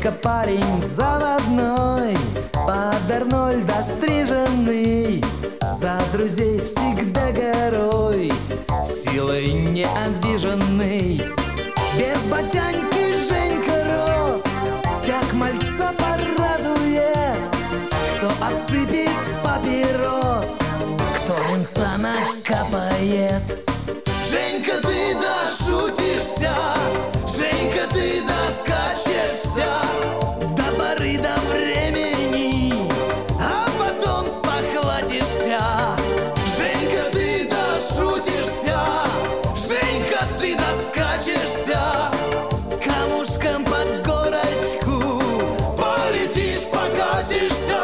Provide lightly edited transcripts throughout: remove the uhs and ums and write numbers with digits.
Женька парень заводной, под Арнольда стриженный, за друзей всегда горой, силой не обиженный. Без ботянки Женька рос, всяк мальца порадует, кто отсыпет папирос, кто венца накапает. Женька, ты дошутишься, Женька, ты доскачешься до поры до времени, а потом спохватишься. Женька, ты дошутишься, Женька, ты доскачешься, камушком под горочку полетишь, покатишься.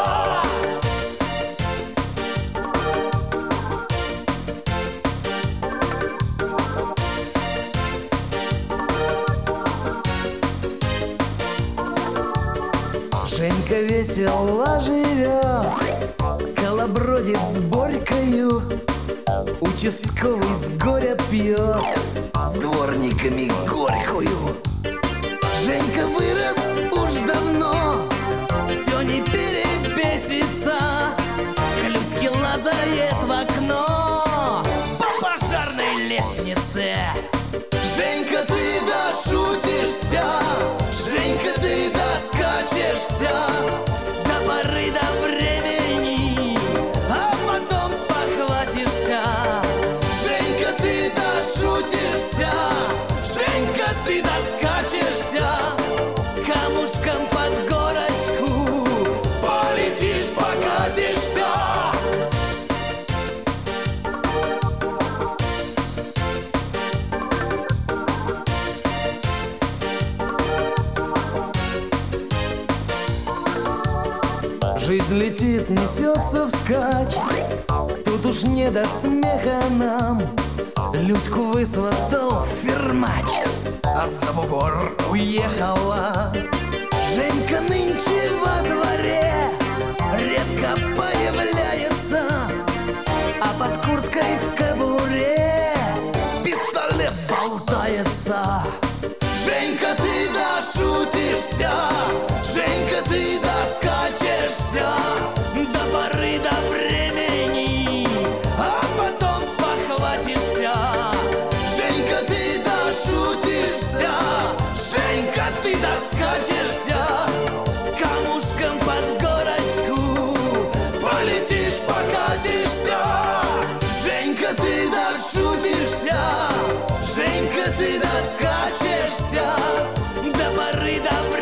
Женька весело живет, колобродит с Борькою, участковый с горя пьет, с дворниками горькую. Женька вырос уж давно, все не перебесится, Клюськи лазает в окно по пожарной лестнице. Женька, ты дошутишься, Женька, ты доскачешься до поры до времени, а потом спохватишься. Женька, ты дошутишься, Женька, ты доскачешься, камушком под горочку полетишь, покатишься. Жизнь летит, несется вскачь, тут уж не до смеха нам. Люську высватал фермач, а за бугор уехала. Женька нынче во дворе редко появляется, а под курткой в кобуре пистолет болтается. Женька, ты дошутишься, Женька, ты доскачешься до поры до времени, а потом спохватишься. Женька, ты дошутишься, Женька, ты доскачешься, камушком под горочку полетишь, покатишься. Женька, ты дошутишься, Женька, ты доскачешься до поры до времени.